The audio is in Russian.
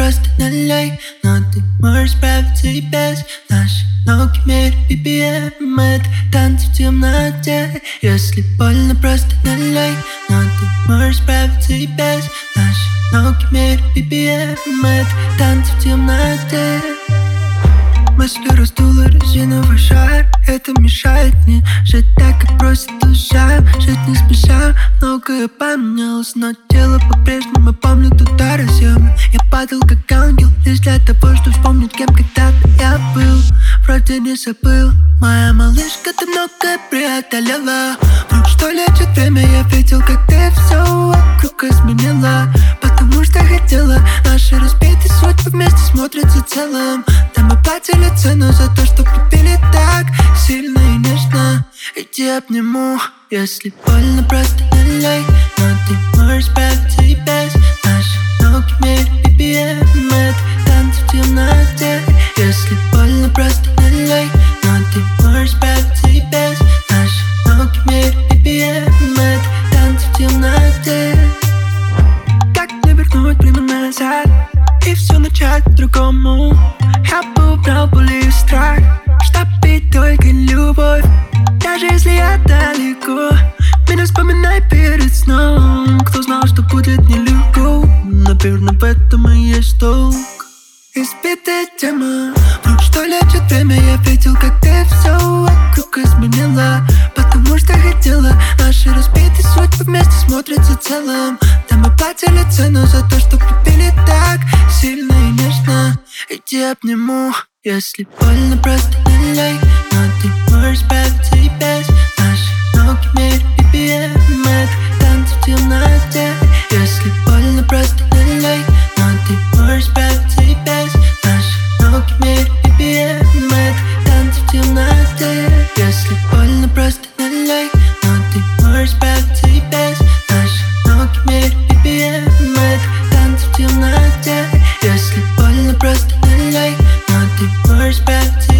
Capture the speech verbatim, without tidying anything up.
просто налей. Но ты можешь справиться и без. Наши ноги меряют би пи эм. Это танцы в темноте. Если больно, просто налей. Но ты можешь справиться и без. Наши ноги меряют би пи эм. Это танцы в темноте. Мысли раздуло резиновый шар. Это мешает мне жить так, как просит душа. Жить не спеша, многое поменялось, но тело по-прежнему помнит удары земли. Я падал как ангел, лишь для того, чтобы вспомнить, кем когда-то я был. Вроде не забыл. Моя малышка, ты многое преодолела. Вдруг что лечит время, я видел, как ты все вокруг изменила. Потому что хотела наши разбитые судьбы вместе смотрятся целым. Да мы платили цену за то, что любили так сильно и нежно. Иди обниму, если больно, просто налей. Но ты можешь справиться и без. Наши ноги меряют би пи эм. Это танцы в темноте. Если больно, просто налей. Но ты можешь справиться и без. Наши ноги меряют би пи эм. Это танцы в темноте. Как не вернуть время назад и все начать по-другому? Я бы убрал боль и страх, чтоб пить только любовь. Даже если я далеко, меня вспоминай перед сном. Кто знал, что будет нелегко? Наверное, в этом и есть толк. Избитая тема, вдруг что лечит время. Я видел, как ты все вокруг изменила. Потому что хотела наши разбитые судьбы вместе смотрятся целым. Да мы платили цену за то, что любили так сильно и нежно. Иди обниму, если больно, просто налей. Но ты можешь справиться и без. Наши ноги меряют би пи эм. Это танцы в темноте. Если больно, просто налей. Но ты можешь справиться и без. Наши ноги меряют би пи эм. Это танцы в темноте. Если больно, просто налей. Но ты можешь справиться и без. Наши ноги меряют би пи эм. Это танцы в темноте. Если больно, просто налей. Но ты можешь справиться